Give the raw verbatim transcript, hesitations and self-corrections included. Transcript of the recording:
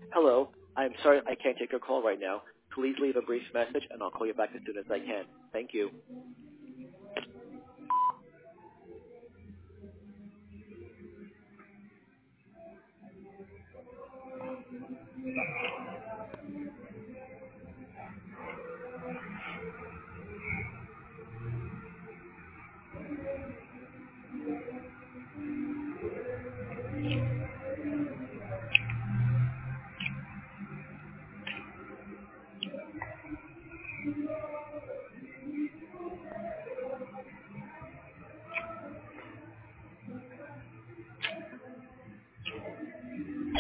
Hello, I'm sorry I can't take your call right now. Please leave a brief message and I'll call you back as soon as I can. Thank you.